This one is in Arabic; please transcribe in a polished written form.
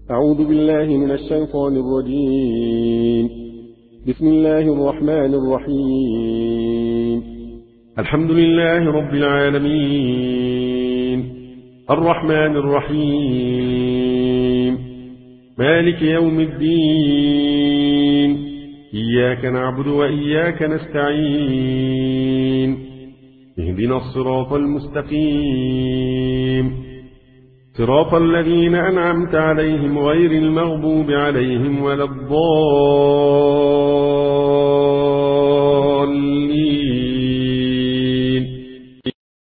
أعوذ بالله من الشيطان الرجيم. بسم الله الرحمن الرحيم. الحمد لله رب العالمين، الرحمن الرحيم، مالك يوم الدين، إياك نعبد وإياك نستعين، اهدنا الصراط المستقيم، صراط الذين أنعمت عليهم غير المغضوب عليهم ولا الضالين.